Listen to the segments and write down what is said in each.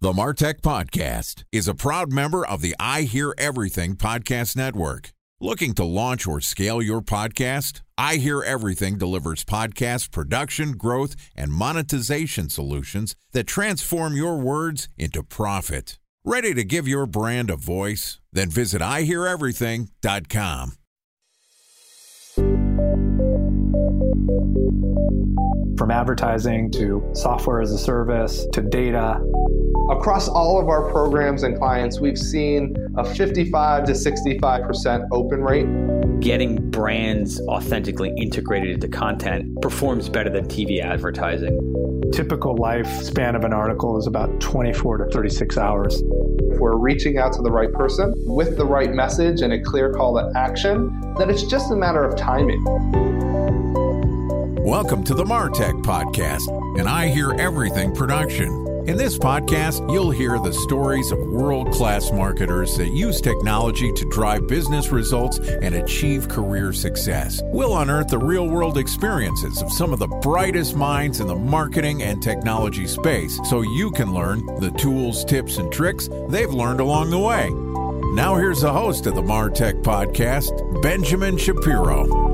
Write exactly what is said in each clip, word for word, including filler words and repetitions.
The MarTech Podcast is a proud member of the I Hear Everything Podcast Network. Looking to launch or scale your podcast? I Hear Everything delivers podcast production, growth, and monetization solutions that transform your words into profit. Ready to give your brand a voice? Then visit I hear everything dot com. From advertising to software as a service to data. Across all of our programs and clients, we've seen a fifty-five to sixty-five percent open rate. Getting brands authentically integrated into content performs better than T V advertising. Typical lifespan of an article is about twenty-four to thirty-six hours. If we're reaching out to the right person with the right message and a clear call to action, then it's just a matter of timing. Welcome to the MarTech Podcast, an I Hear Everything production. In this podcast, you'll hear the stories of world-class marketers that use technology to drive business results and achieve career success. We'll unearth the real-world experiences of some of the brightest minds in the marketing and technology space so you can learn the tools, tips, and tricks they've learned along the way. Now here's the host of the MarTech Podcast, Benjamin Shapiro.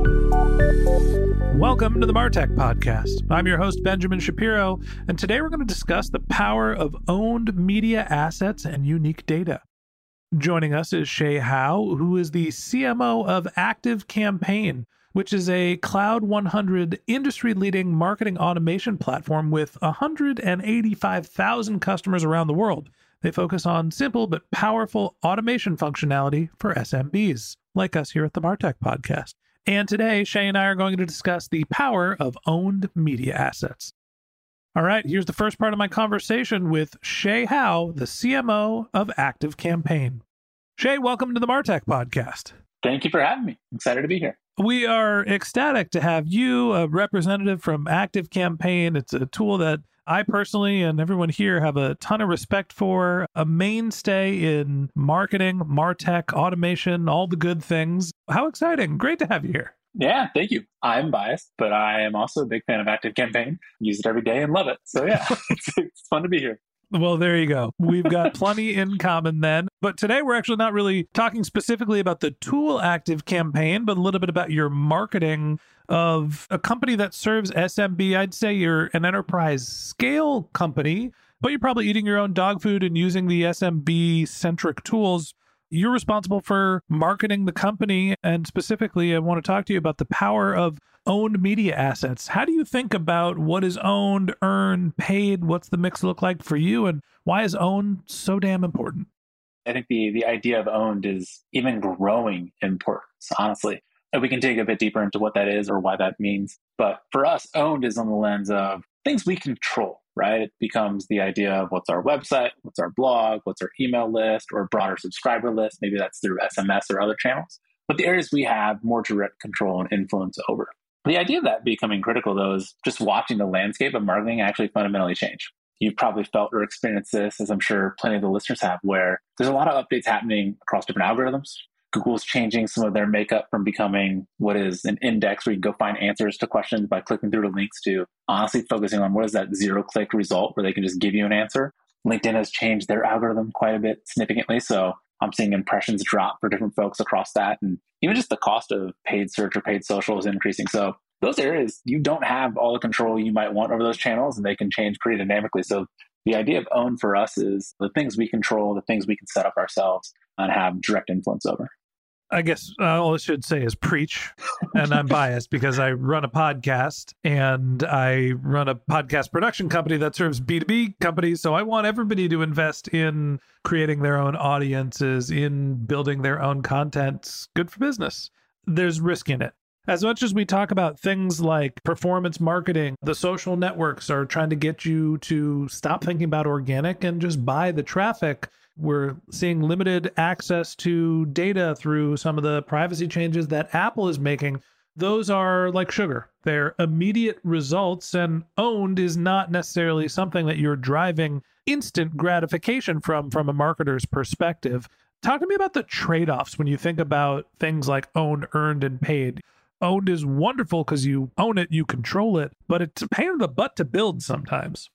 Welcome to the MarTech Podcast. I'm your host, Benjamin Shapiro, and today we're going to discuss the power of owned media assets and unique data. Joining us is Shay Howe, who is the C M O of ActiveCampaign, which is a Cloud one hundred industry-leading marketing automation platform with one hundred eighty-five thousand customers around the world. They focus on simple but powerful automation functionality for S M Bs, like us here at the MarTech Podcast. And today, Shay and I are going to discuss the power of owned media assets. All right, here's the first part of my conversation with Shay Howe, the C M O of ActiveCampaign. Shay, welcome to the MarTech Podcast. Thank you for having me. I'm excited to be here. We are ecstatic to have you, a representative from ActiveCampaign. It's a tool that I personally and everyone here have a ton of respect for, a mainstay in marketing, MarTech, automation, all the good things. How exciting. Great to have you here. Yeah, thank you. I'm biased, but I am also a big fan of ActiveCampaign. Use it every day and love it. So yeah, it's, it's fun to be here. Well, there you go. We've got plenty in common then. But today we're actually not really talking specifically about the tool ActiveCampaign, but a little bit about your marketing of a company that serves S M B. I'd say you're an enterprise scale company, but you're probably eating your own dog food and using the S M B-centric tools. You're responsible for marketing the company, and specifically, I want to talk to you about the power of owned media assets. How do you think about what is owned, earned, paid? What's the mix look like for you, and why is owned so damn important? I think the the idea of owned is even growing importance, honestly. And we can dig a bit deeper into what that is or why that means. But for us, owned is on the lens of things we control, right? It becomes the idea of what's our website, what's our blog, what's our email list or broader subscriber list. Maybe that's through S M S or other channels. But the areas we have more direct control and influence over. The idea of that becoming critical, though, is just watching the landscape of marketing actually fundamentally change. You've probably felt or experienced this, as I'm sure plenty of the listeners have, where there's a lot of updates happening across different algorithms. Google's changing some of their makeup from becoming what is an index where you can go find answers to questions by clicking through to links to honestly focusing on what is that zero-click result where they can just give you an answer. LinkedIn has changed their algorithm quite a bit significantly. So I'm seeing impressions drop for different folks across that. And even just the cost of paid search or paid social is increasing. So those areas, you don't have all the control you might want over those channels, and they can change pretty dynamically. So the idea of own for us is the things we control, the things we can set up ourselves and have direct influence over. I guess uh, all I should say is preach. And I'm biased because I run a podcast and I run a podcast production company that serves B two B companies. So I want everybody to invest in creating their own audiences, in building their own content. It's good for business. There's risk in it. As much as we talk about things like performance marketing, the social networks are trying to get you to stop thinking about organic and just buy the traffic. We're seeing limited access to data through some of the privacy changes that Apple is making. Those are like sugar. They're immediate results, and owned is not necessarily something that you're driving instant gratification from, from a marketer's perspective. Talk to me about the trade-offs when you think about things like owned, earned, and paid. Owned is wonderful because you own it, you control it, but it's a pain in the butt to build sometimes.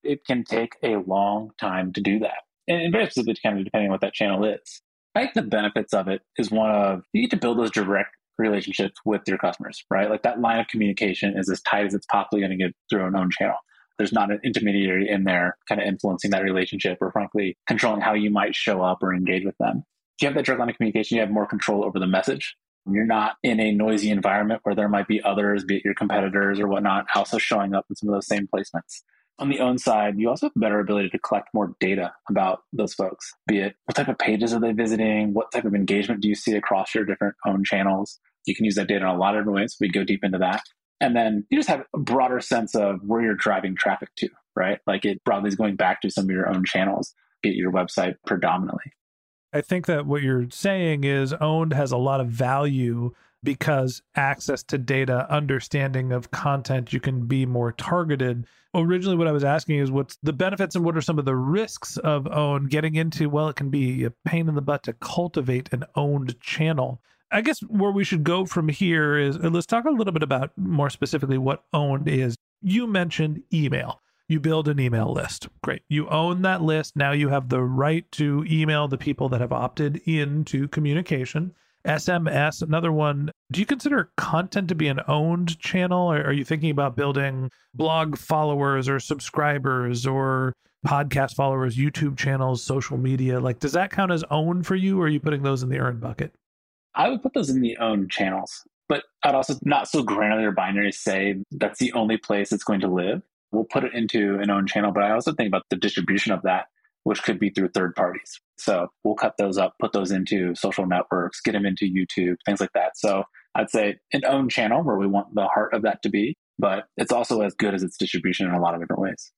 it can take a long time to do that. And very specifically, kind of depending on what that channel is. I think the benefits of it is one of, you get to build those direct relationships with your customers, right? Like that line of communication is as tight as it's possibly going to get through an own channel. There's not an intermediary in there kind of influencing that relationship or frankly, controlling how you might show up or engage with them. If you have that direct line of communication, you have more control over the message. You're not in a noisy environment where there might be others, be it your competitors or whatnot, also showing up in some of those same placements. On the own side, you also have a better ability to collect more data about those folks, be it what type of pages are they visiting, what type of engagement do you see across your different own channels. You can use that data in a lot of different ways. We go deep into that. And then you just have a broader sense of where you're driving traffic to, right? Like it broadly is going back to some of your own channels, be it your website predominantly. I think that what you're saying is Owned has a lot of value because access to data, understanding of content, you can be more targeted. Originally, what I was asking is what's the benefits and what are some of the risks of Owned getting into, well, it can be a pain in the butt to cultivate an owned channel. I guess where we should go from here is let's talk a little bit about more specifically what Owned is. You mentioned email. You build an email list. Great. You own that list. Now you have the right to email the people that have opted into communication. S M S, another one. Do you consider content to be an owned channel? Or are you thinking about building blog followers or subscribers or podcast followers, YouTube channels, social media? Like, does that count as owned for you, or are you putting those in the earned bucket? I would put those in the owned channels, but I'd also not so granular binary say that's the only place it's going to live. We'll put it into an owned channel, but I also think about the distribution of that, which could be through third parties. So we'll cut those up, put those into social networks, get them into YouTube, things like that. So I'd say an owned channel where we want the heart of that to be, but it's also as good as its distribution in a lot of different ways.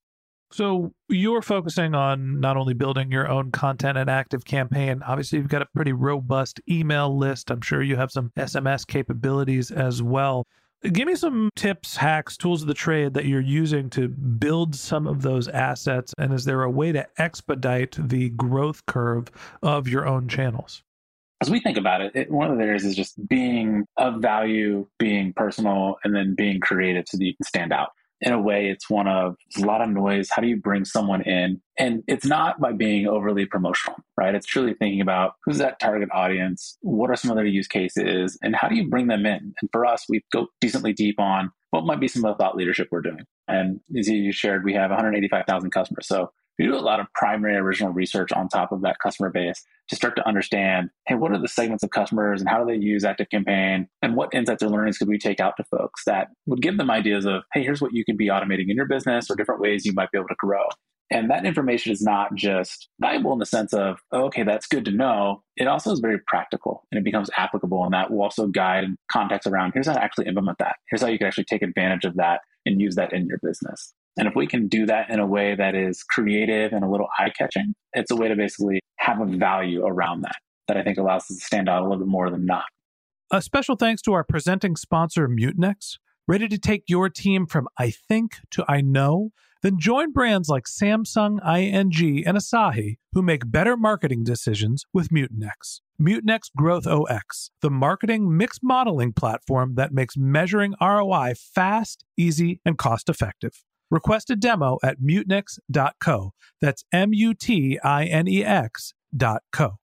So you're focusing on not only building your own content and active campaign, obviously you've got a pretty robust email list. I'm sure you have some S M S capabilities as well. Give me some tips, hacks, tools of the trade that you're using to build some of those assets. And is there a way to expedite the growth curve of your own channels? As we think about it, it, one of the areas is just being of value, being personal, and then being creative so that you can stand out. In a way, it's one of there's a lot of noise. How do you bring someone in? And it's not by being overly promotional, right? It's truly thinking about who's that target audience? What are some other use cases? And how do you bring them in? And for us, we go decently deep on what might be some of the thought leadership we're doing. And as you shared, we have one hundred eighty-five thousand customers. So we do a lot of primary original research on top of that customer base to start to understand, hey, what are the segments of customers and how do they use ActiveCampaign? And what insights or learnings could we take out to folks that would give them ideas of, hey, here's what you can be automating in your business or different ways you might be able to grow. And that information is not just valuable in the sense of, oh, okay, that's good to know. It also is very practical and it becomes applicable. And that will also guide and context around, here's how to actually implement that. Here's how you can actually take advantage of that and use that in your business. And if we can do that in a way that is creative and a little eye-catching, it's a way to basically have a value around that, that I think allows us to stand out a little bit more than not. A special thanks to our presenting sponsor, Mutinex. Ready to take your team from I think to I know? Then join brands like Samsung, I N G, and Asahi who make better marketing decisions with Mutinex. Mutinex Growth O X, the marketing mix modeling platform that makes measuring R O I fast, easy, and cost-effective. Request a demo at mutinex dot co. That's M U T I N E X dot co.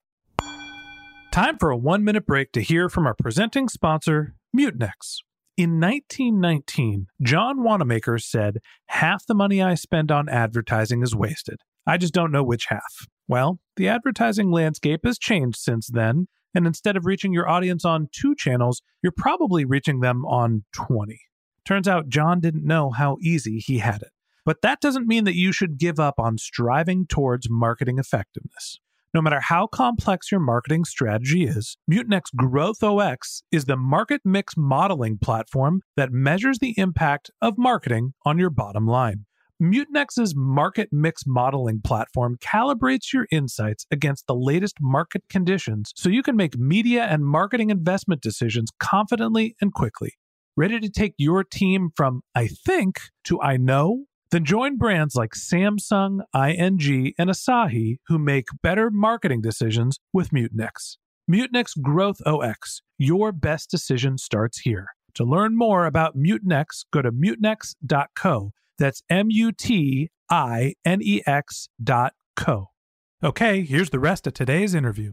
Time for a one-minute break to hear from our presenting sponsor, Mutinex. In nineteen nineteen, John Wanamaker said, half the money I spend on advertising is wasted. I just don't know which half. Well, the advertising landscape has changed since then, and instead of reaching your audience on two channels, you're probably reaching them on twenty. Turns out John didn't know how easy he had it. But that doesn't mean that you should give up on striving towards marketing effectiveness. No matter how complex your marketing strategy is, Mutinex Growth O X is the market mix modeling platform that measures the impact of marketing on your bottom line. Mutinex's market mix modeling platform calibrates your insights against the latest market conditions so you can make media and marketing investment decisions confidently and quickly. Ready to take your team from I think to I know? Then join brands like Samsung, I N G, and Asahi who make better marketing decisions with Mutinex. Mutinex Growth O X. Your best decision starts here. To learn more about Mutinex, go to mutinex dot co. That's M U T I N E X dot co. Okay, here's the rest of today's interview.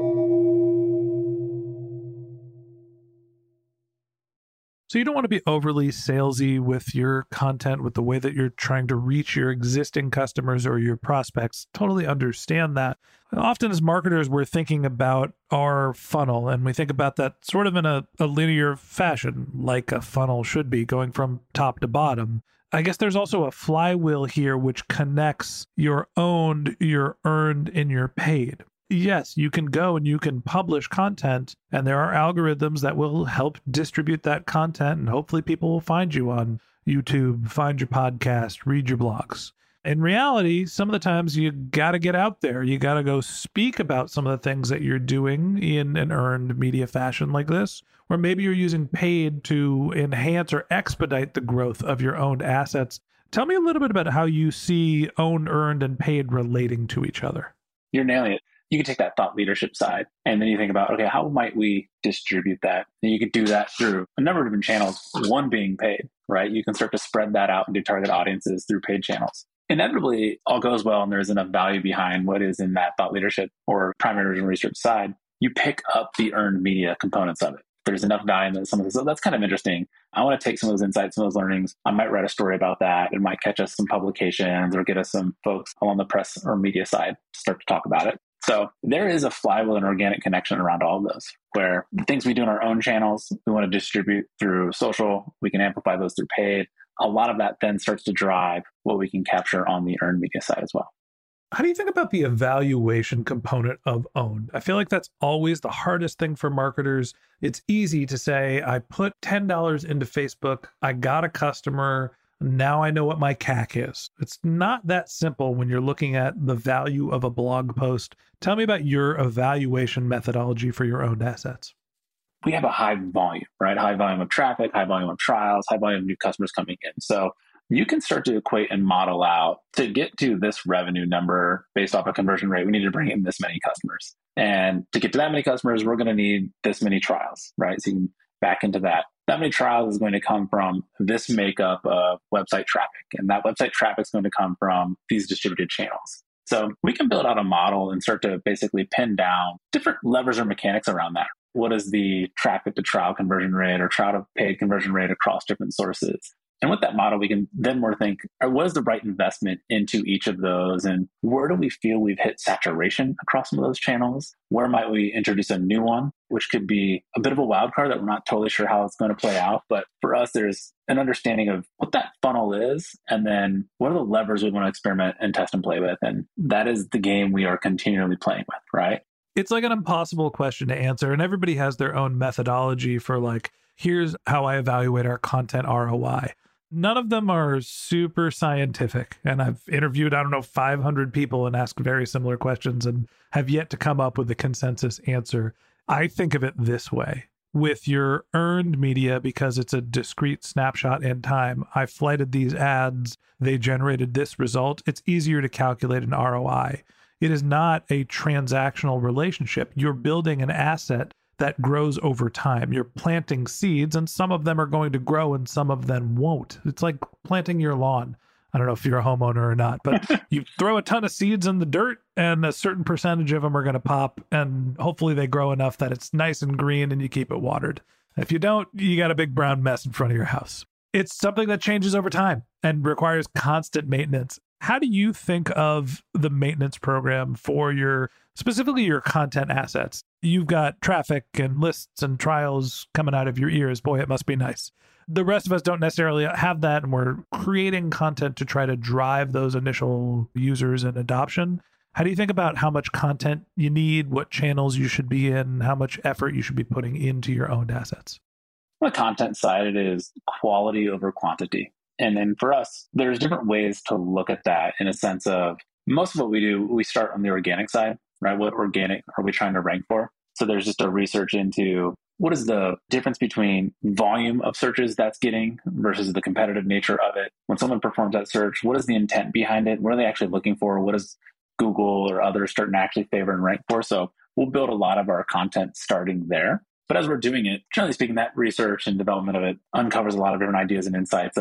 So you don't want to be overly salesy with your content, with the way that you're trying to reach your existing customers or your prospects. Totally understand that. Often as marketers, we're thinking about our funnel, and we think about that sort of in a, a linear fashion, like a funnel should be, going from top to bottom. I guess there's also a flywheel here which connects your owned, your earned, and your paid. Yes, you can go and you can publish content, and there are algorithms that will help distribute that content, and hopefully people will find you on YouTube, find your podcast, read your blogs. In reality, some of the times you got to get out there. You got to go speak about some of the things that you're doing in an earned media fashion like this, or maybe you're using paid to enhance or expedite the growth of your owned assets. Tell me a little bit about how you see owned, earned, and paid relating to each other. You're nailing it. You can take that thought leadership side, and then you think about, okay, how might we distribute that? And you could do that through a number of different channels, one being paid, right? You can start to spread that out and do target audiences through paid channels. Inevitably, all goes well and there's enough value behind what is in that thought leadership or primary original research side. You pick up the earned media components of it. There's enough value in some of this. So that's kind of interesting. I want to take some of those insights, some of those learnings. I might write a story about that. It might catch us some publications or get us some folks along the press or media side to start to talk about it. So there is a flywheel and organic connection around all of those, where the things we do in our own channels, we want to distribute through social. We can amplify those through paid. A lot of that then starts to drive what we can capture on the earned media side as well. How do you think about the evaluation component of owned? I feel like that's always the hardest thing for marketers. It's easy to say, I put ten dollars into Facebook, I got a customer, now I know what my C A C is. It's not that simple when you're looking at the value of a blog post. Tell me about your evaluation methodology for your owned assets. We have a high volume, right? High volume of traffic, high volume of trials, high volume of new customers coming in. So you can start to equate and model out to get to this revenue number based off a conversion rate. We need to bring in this many customers. And to get to that many customers, we're going to need this many trials, right? So you can back into that. That many trials is going to come from this makeup of website traffic. And that website traffic is going to come from these distributed channels. So we can build out a model and start to basically pin down different levers or mechanics around that. What is the traffic to trial conversion rate or trial to paid conversion rate across different sources? And with that model, we can then more think, what is the right investment into each of those? And where do we feel we've hit saturation across some of those channels? Where might we introduce a new one, which could be a bit of a wild card that we're not totally sure how it's going to play out. But for us, there's an understanding of what that funnel is, and then what are the levers we want to experiment and test and play with. And that is the game we are continually playing with, right? It's like an impossible question to answer, and everybody has their own methodology for like, here's how I evaluate our content R O I. None of them are super scientific. And I've interviewed, I don't know, five hundred people and asked very similar questions and have yet to come up with a consensus answer. I think of it this way. With your earned media, because it's a discrete snapshot in time, I flighted these ads, they generated this result. It's easier to calculate an R O I. It is not a transactional relationship. You're building an asset that grows over time. You're planting seeds, and some of them are going to grow and some of them won't. It's like planting your lawn. I don't know if you're a homeowner or not, but you throw a ton of seeds in the dirt and a certain percentage of them are going to pop, and hopefully they grow enough that it's nice and green and you keep it watered. If you don't, you got a big brown mess in front of your house. It's something that changes over time and requires constant maintenance. How do you think of the maintenance program for your, specifically your content assets? You've got traffic and lists and trials coming out of your ears. Boy, it must be nice. The rest of us don't necessarily have that, and we're creating content to try to drive those initial users and adoption. How do you think about how much content you need, what channels you should be in, how much effort you should be putting into your owned assets? On the content side, it is quality over quantity. And then for us, there's different ways to look at that in a sense of most of what we do, we start on the organic side, right? What organic are we trying to rank for? So there's just a research into what is the difference between volume of searches that's getting versus the competitive nature of it. When someone performs that search, what is the intent behind it? What are they actually looking for? What is Google or others starting to actually favor and rank for? So we'll build a lot of our content starting there. But as we're doing it, generally speaking, that research and development of it uncovers a lot of different ideas and insights of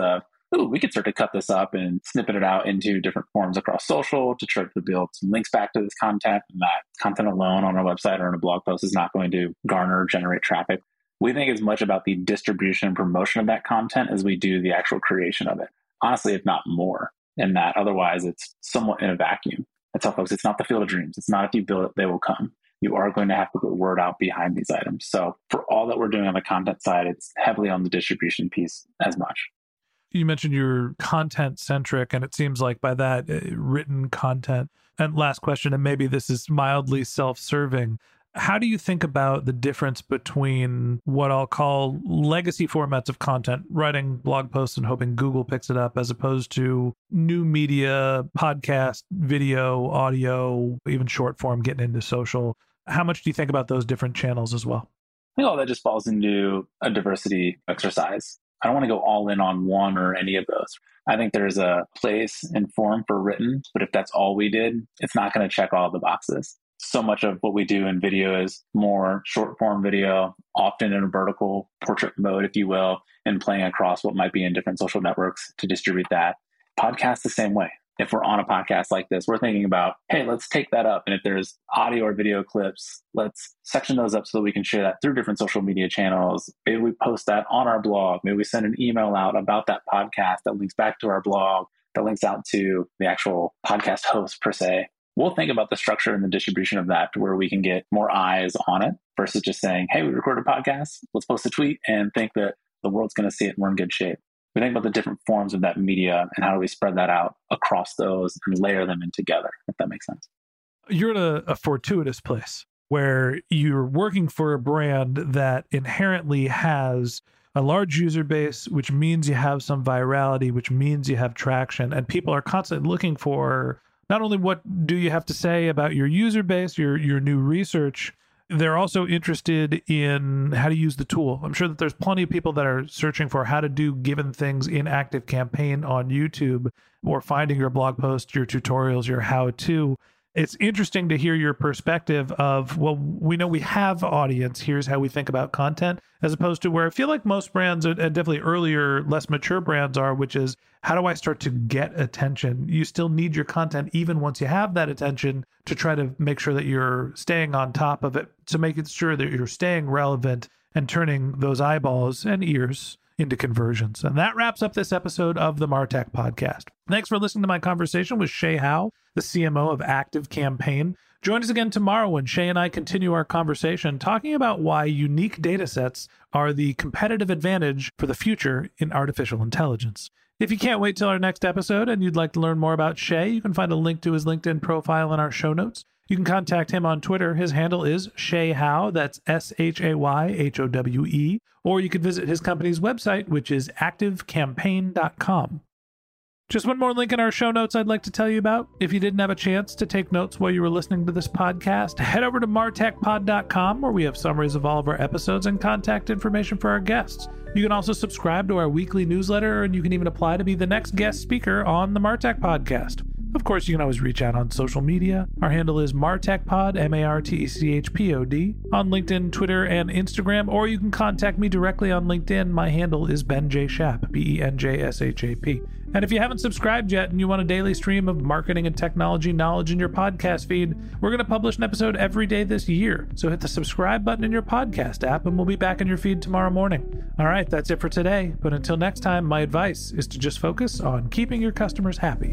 ooh, we could start to cut this up and snippet it out into different forms across social to try to build some links back to this content. And that content alone on our website or in a blog post is not going to garner or generate traffic. We think as much about the distribution and promotion of that content as we do the actual creation of it. Honestly, if not more in that. Otherwise, it's somewhat in a vacuum. I tell folks, it's not the field of dreams. It's not if you build it, they will come. You are going to have to put word out behind these items. So for all that we're doing on the content side, it's heavily on the distribution piece as much. You mentioned you're content centric, and it seems like by that, uh, written content. And last question, and maybe this is mildly self-serving. How do you think about the difference between what I'll call legacy formats of content, writing blog posts and hoping Google picks it up, as opposed to new media, podcast, video, audio, even short form, getting into social? How much do you think about those different channels as well? I think all that just falls into a diversity exercise. I don't want to go all in on one or any of those. I think there's a place and form for written, but if that's all we did, it's not going to check all the boxes. So much of what we do in video is more short form video, often in a vertical portrait mode, if you will, and playing across what might be in different social networks to distribute that. Podcast the same way. If we're on a podcast like this, we're thinking about, hey, let's take that up. And if there's audio or video clips, let's section those up so that we can share that through different social media channels. Maybe we post that on our blog. Maybe we send an email out about that podcast that links back to our blog, that links out to the actual podcast host per se. We'll think about the structure and the distribution of that to where we can get more eyes on it versus just saying, hey, we recorded a podcast, let's post a tweet and think that the world's going to see it and we're in good shape. We think about the different forms of that media and how do we spread that out across those and layer them in together, if that makes sense. You're in a, a fortuitous place where you're working for a brand that inherently has a large user base, which means you have some virality, which means you have traction, and people are constantly looking for not only what do you have to say about your user base, your your new research, they're also interested in how to use the tool. I'm sure that there's plenty of people that are searching for how to do given things in ActiveCampaign on YouTube, or finding your blog posts, your tutorials, your how-to. It's interesting to hear your perspective of, well, we know we have audience, here's how we think about content, as opposed to where I feel like most brands, and definitely earlier, less mature brands are, which is, how do I start to get attention? You still need your content, even once you have that attention, to try to make sure that you're staying on top of it, to make it sure that you're staying relevant and turning those eyeballs and ears into conversions. And that wraps up this episode of the MarTech Podcast. Thanks for listening to my conversation with Shay Howe, the C M O of ActiveCampaign. Join us again tomorrow when Shay and I continue our conversation talking about why unique data sets are the competitive advantage for the future in artificial intelligence. If you can't wait till our next episode and you'd like to learn more about Shay, you can find a link to his LinkedIn profile in our show notes. You can contact him on Twitter. His handle is Shay Howe. That's S H A Y H O W E. Or you could visit his company's website, which is active campaign dot com. Just one more link in our show notes I'd like to tell you about. If you didn't have a chance to take notes while you were listening to this podcast, head over to martech pod dot com, where we have summaries of all of our episodes and contact information for our guests. You can also subscribe to our weekly newsletter, and you can even apply to be the next guest speaker on the MarTech Podcast. Of course, you can always reach out on social media. Our handle is MarTechPod, M A R T E C H P O D, on LinkedIn, Twitter, and Instagram, or you can contact me directly on LinkedIn. My handle is Ben J. Shap, B E N J S H A P. And if you haven't subscribed yet and you want a daily stream of marketing and technology knowledge in your podcast feed, we're going to publish an episode every day this year. So hit the subscribe button in your podcast app and we'll be back in your feed tomorrow morning. All right, that's it for today. But until next time, my advice is to just focus on keeping your customers happy.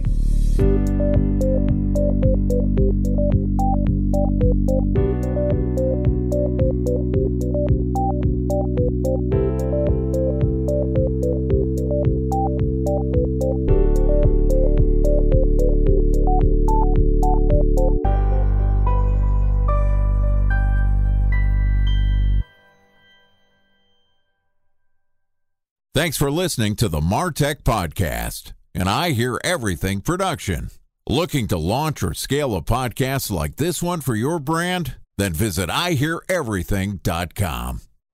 Thanks for listening to the MarTech Podcast, and I Hear Everything production. Looking to launch or scale a podcast like this one for your brand? Then visit I hear everything dot com.